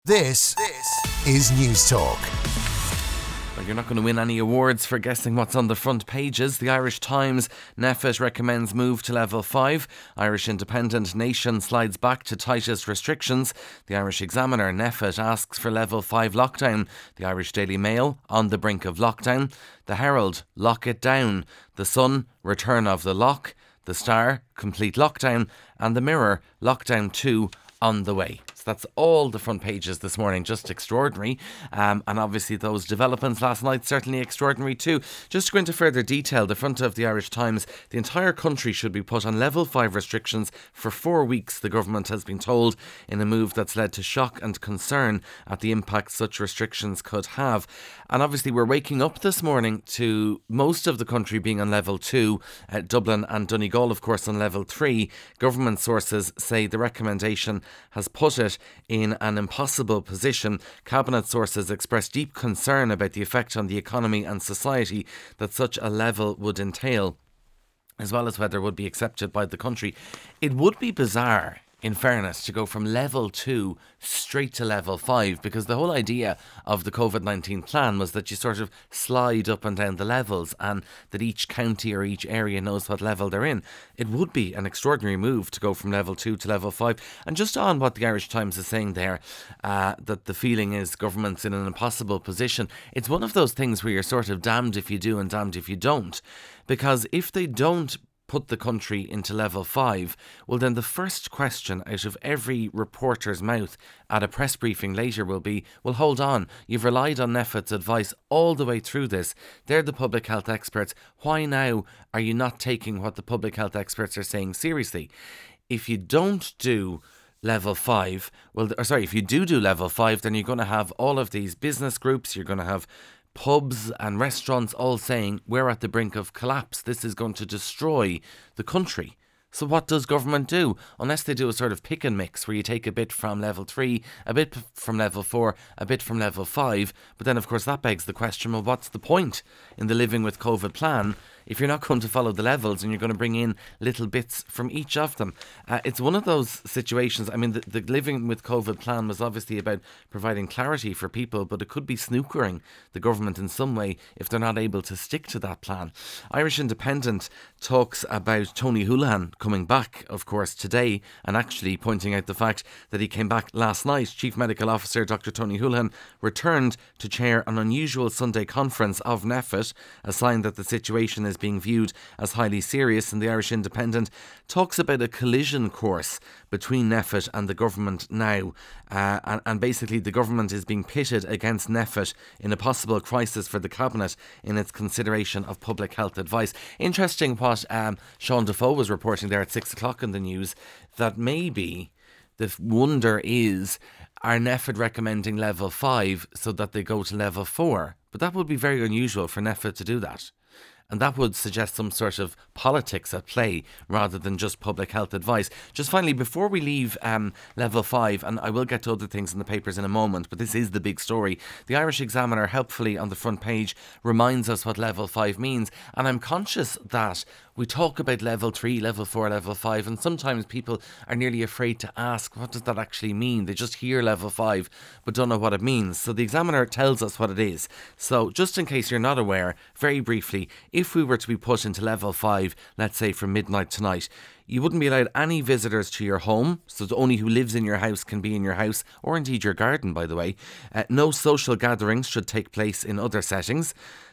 This is News Talk. Well, you're not going to win any awards for guessing what's on the front pages. The Irish Times, NPHET recommends move to level 5. Irish Independent, Nation slides back to tightest restrictions. The Irish Examiner, NPHET asks for level 5 lockdown. The Irish Daily Mail, on the brink of lockdown. The Herald, lock it down. The Sun, return of the lock. The Star, complete lockdown. And the Mirror, lockdown 2 on the way. So that's all the front pages this morning. Just extraordinary. And obviously those developments last night, certainly extraordinary too. Just to go into further detail, the front of the Irish Times, the entire country should be put on level 5 restrictions for 4 weeks, the government has been told, in a move that's led to shock and concern at the impact such restrictions could have. And obviously we're waking up this morning to most of the country being on level 2, Dublin and Donegal of course on level 3. Government sources say the recommendation has put it in an impossible position. Cabinet sources express deep concern about the effect on the economy and society that such a level would entail, as well as whether it would be accepted by the country. It would be bizarre, in fairness, to go from level 2 straight to level 5, because the whole idea of the COVID-19 plan was that you sort of slide up and down the levels and that each county or each area knows what level they're in. It would be an extraordinary move to go from level 2 to level 5. And just on what the Irish Times is saying there, that the feeling is government's in an impossible position. It's one of those things where you're sort of damned if you do and damned if you don't. Because if they don't put the country into level 5, well then the first question out of every reporter's mouth at a press briefing later will be, well hold on, you've relied on NPHET's advice all the way through this. They're the public health experts. Why now are you not taking what the public health experts are saying seriously? If you don't do level 5, if you do level 5, then you're going to have all of these business groups, you're going to have pubs and restaurants all saying we're at the brink of collapse. This is going to destroy the country. So what does government do? Unless they do a sort of pick and mix where you take a bit from level 3, a bit from level 4, a bit from level 5. But then, of course, that begs the question, well, what's the point in the Living with COVID plan if you're not going to follow the levels and you're going to bring in little bits from each of them? It's one of those situations. I mean, the Living with COVID plan was obviously about providing clarity for people, but it could be snookering the government in some way if they're not able to stick to that plan. Irish Independent talks about Tony Holohan coming back, of course, today, and actually pointing out the fact that he came back last night. Chief Medical Officer Dr. Tony Holohan returned to chair an unusual Sunday conference of NPHET, a sign that the situation is being viewed as highly serious. And the Irish Independent talks about a collision course between NPHET and the government now, and basically the government is being pitted against NPHET in a possible crisis for the Cabinet in its consideration of public health advice. Interesting what Sean Defoe was reporting there at 6 o'clock in the news, that maybe the wonder is, are NPHET recommending level 5 so that they go to level 4? But that would be very unusual for NPHET to do that. And that would suggest some sort of politics at play rather than just public health advice. Just finally, before we leave level 5, and I will get to other things in the papers in a moment, but this is the big story. The Irish Examiner, helpfully on the front page, reminds us what level 5 means. And I'm conscious that we talk about level 3, level 4, level 5, and sometimes people are nearly afraid to ask, what does that actually mean? They just hear level 5 but don't know what it means. So the Examiner tells us what it is. So just in case you're not aware, very briefly, if we were to be put into level 5, let's say from midnight tonight, you wouldn't be allowed any visitors to your home, so only who lives in your house can be in your house, or indeed your garden, by the way. No social gatherings should take place in other settings.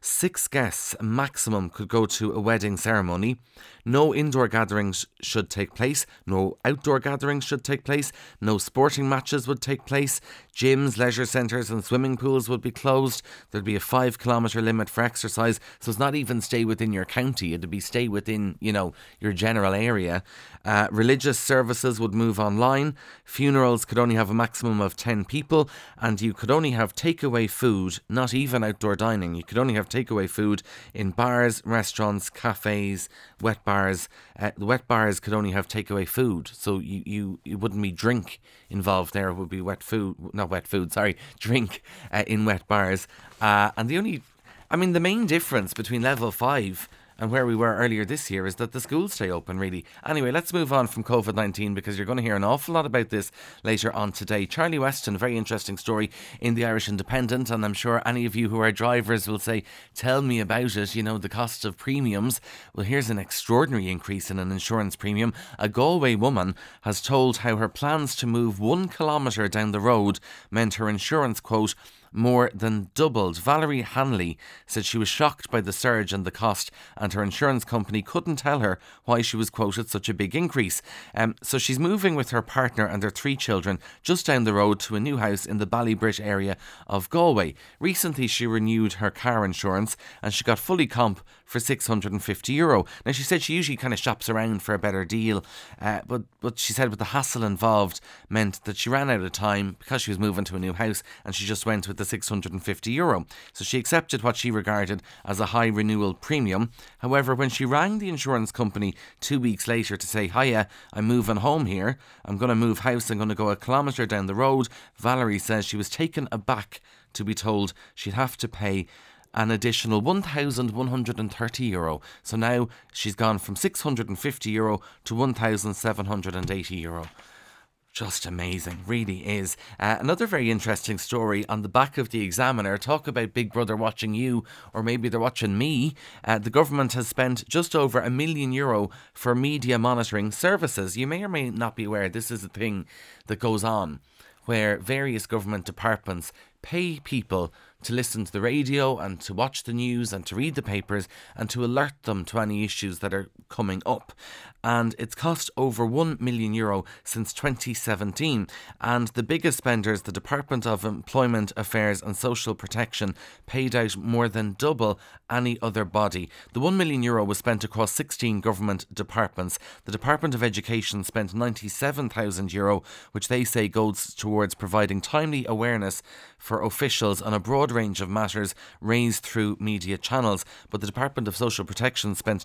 6 guests maximum could go to a wedding ceremony. No indoor gatherings should take place. No outdoor gatherings should take place. No sporting matches would take place. Gyms, leisure centres and swimming pools would be closed. There'd be a 5 kilometre limit for exercise. So it's not even stay within your county. It'd be stay within, your general area. Religious services would move online. Funerals could only have a maximum of 10 people. And you could only have takeaway food, not even outdoor dining. You could only have takeaway food in bars, restaurants, cafes, wet bars. The wet bars could only have takeaway food, so you wouldn't be drink involved there. It would be drink in wet bars. And the main difference between level 5 And where we were earlier this year is that the schools stay open, really. Anyway, let's move on from COVID-19 because you're going to hear an awful lot about this later on today. Charlie Weston, very interesting story in the Irish Independent, and I'm sure any of you who are drivers will say, tell me about it, you know, the cost of premiums. Well, here's an extraordinary increase in an insurance premium. A Galway woman has told how her plans to move 1 kilometre down the road meant her insurance quote more than doubled. Valerie Hanley said she was shocked by the surge in the cost and her insurance company couldn't tell her why she was quoted such a big increase. So she's moving with her partner and their 3 children just down the road to a new house in the Ballybrit area of Galway. Recently she renewed her car insurance and she got fully comp for €650. Now she said she usually kind of shops around for a better deal, but she said with the hassle involved meant that she ran out of time because she was moving to a new house and she just went with the €650. So she accepted what she regarded as a high renewal premium. However, when she rang the insurance company 2 weeks later to say, hiya, I'm moving home here, I'm going to move house, I'm going to go a kilometre down the road, Valerie says she was taken aback to be told she'd have to pay an additional €1,130. So now she's gone from €650 to €1,780. Just amazing, really is. Another very interesting story on the back of the Examiner. Talk about Big Brother watching you, or maybe they're watching me. The government has spent just over €1 million for media monitoring services. You may or may not be aware this is a thing that goes on where various government departments pay people to listen to the radio and to watch the news and to read the papers and to alert them to any issues that are coming up. And it's cost over €1 million since 2017. And the biggest spenders, the Department of Employment Affairs and Social Protection, paid out more than double any other body. The €1 million was spent across 16 government departments. The Department of Education spent €97,000, which they say goes towards providing timely awareness for officials on a broad range of matters raised through media channels. But the Department of Social Protection spent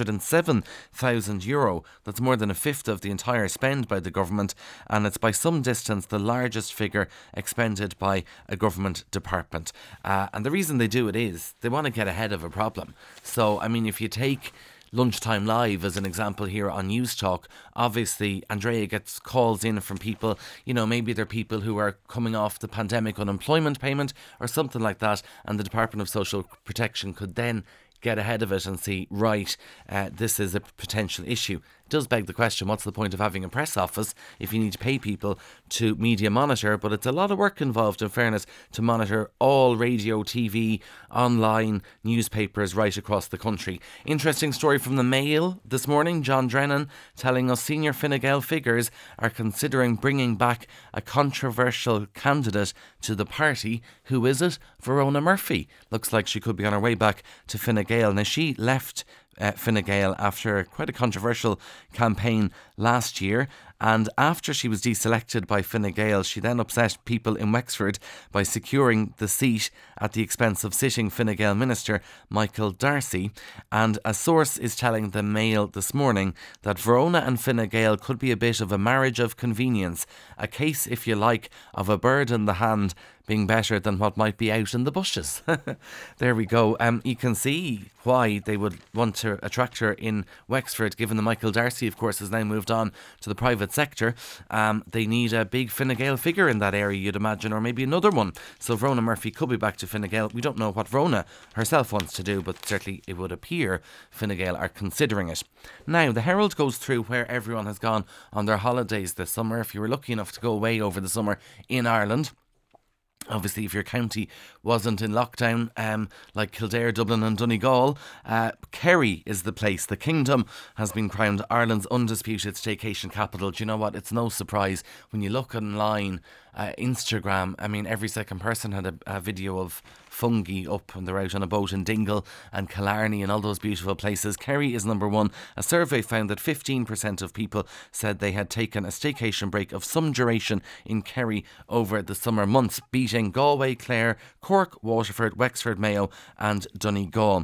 €207,000. That's more than a fifth of the entire spend by the government, and it's by some distance the largest figure expended by a government department. And the reason they do it is they want to get ahead of a problem. So, I mean, if you take Lunchtime Live as an example here on News Talk, obviously Andrea gets calls in from people, you know, maybe they're people who are coming off the pandemic unemployment payment or something like that, and the Department of Social Protection could then get ahead of it and see, right, this is a potential issue. It does beg the question, what's the point of having a press office if you need to pay people to media monitor? But it's a lot of work involved, in fairness, to monitor all radio, TV, online, newspapers right across the country. Interesting story from the Mail this morning. John Drennan telling us senior Fine Gael figures are considering bringing back a controversial candidate to the party. Who is it? Verona Murphy. Looks like she could be on her way back to Fine Gael. Now, she left Fine Gael after quite a controversial campaign last year, and after she was deselected by Fine Gael, she then upset people in Wexford by securing the seat at the expense of sitting Fine Gael minister Michael Darcy. And a source is telling the Mail this morning that Verona and Fine Gael could be a bit of a marriage of convenience, a case, if you like, of a bird in the hand being better than what might be out in the bushes. There we go. You can see why they would want to attract her in Wexford, given that Michael Darcy, of course, has now moved on to the private sector. They need a big Fine Gael figure in that area, you'd imagine, or maybe another one. So Verona Murphy could be back to Fine Gael. We don't know what Verona herself wants to do, but certainly it would appear Fine Gael are considering it. Now, the Herald goes through where everyone has gone on their holidays this summer. If you were lucky enough to go away over the summer in Ireland, obviously, if your county wasn't in lockdown, like Kildare, Dublin and Donegal, Kerry is the place. The Kingdom has been crowned Ireland's undisputed staycation capital. Do you know what? It's no surprise when you look online, Instagram. I mean, every second person had a video of fungi up and they're out on a boat in Dingle and Killarney and all those beautiful places. Kerry is number one. A survey found that 15% of people said they had taken a staycation break of some duration in Kerry over the summer months, beating Galway, Clare, Cork, Waterford, Wexford, Mayo and Donegal.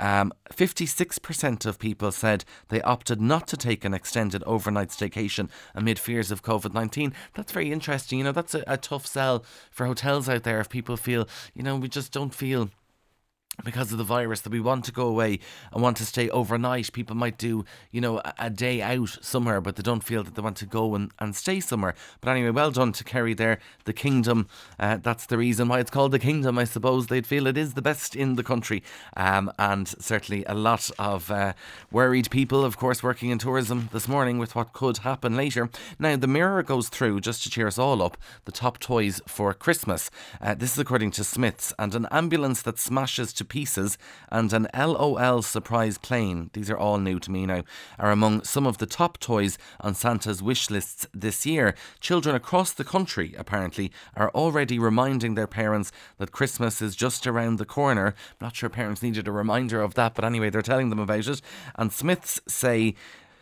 56% of people said they opted not to take an extended overnight staycation amid fears of COVID-19. That's very interesting. You know, that's a tough sell for hotels out there if people feel, you know, we just don't feel because of the virus, that we want to go away and want to stay overnight. People might do, a day out somewhere, but they don't feel that they want to go and stay somewhere. But anyway, well done to Kerry there. The Kingdom, that's the reason why it's called the Kingdom. I suppose they'd feel it is the best in the country. And certainly a lot of worried people, of course, working in tourism this morning with what could happen later. Now, the Mirror goes through, just to cheer us all up, the top toys for Christmas. This is according to Smiths. And an ambulance that smashes to pieces and an LOL surprise plane, these are all new to me now, are among some of the top toys on Santa's wish lists this year. Children across the country apparently are already reminding their parents that Christmas is just around the corner. I'm not sure parents needed a reminder of that, but anyway, they're telling them about it. And Smiths say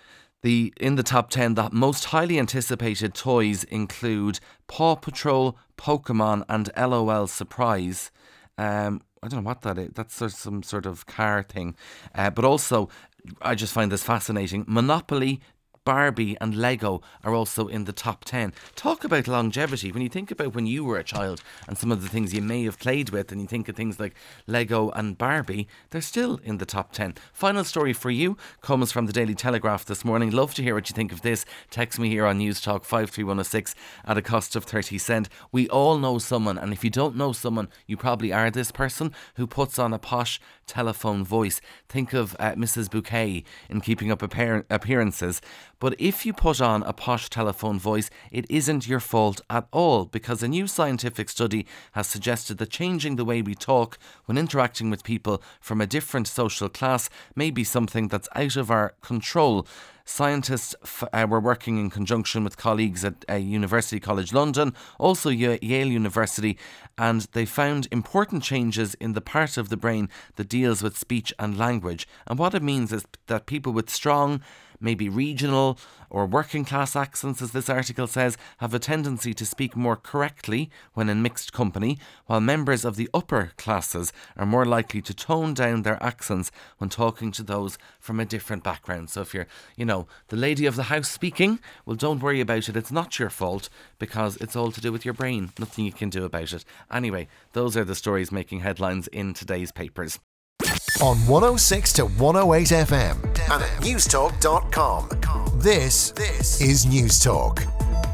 in the top 10, the most highly anticipated toys include Paw Patrol, Pokemon and LOL Surprise. I don't know what that is. That's some sort of car thing. But also, I just find this fascinating. Monopoly, Barbie and Lego are also in the top 10. Talk about longevity. When you think about when you were a child and some of the things you may have played with, and you think of things like Lego and Barbie, they're still in the top 10. Final story for you comes from the Daily Telegraph this morning. Love to hear what you think of this. Text me here on News Talk 53106 at a cost of 30 cents. We all know someone, and if you don't know someone, you probably are this person who puts on a posh telephone voice. Think of Mrs. Bouquet in Keeping Up Appearances. But if you put on a posh telephone voice, it isn't your fault at all, because a new scientific study has suggested that changing the way we talk when interacting with people from a different social class may be something that's out of our control. Scientists were working in conjunction with colleagues at University College London, also Yale University, and they found important changes in the part of the brain that deals with speech and language. And what it means is that people with strong, maybe regional or working class accents, as this article says, have a tendency to speak more correctly when in mixed company, while members of the upper classes are more likely to tone down their accents when talking to those from a different background. So if you're, the lady of the house speaking, well, don't worry about it. It's not your fault, because it's all to do with your brain. Nothing you can do about it. Anyway, those are the stories making headlines in today's papers. On 106 to 108 FM and at newstalk.com. This is News Talk.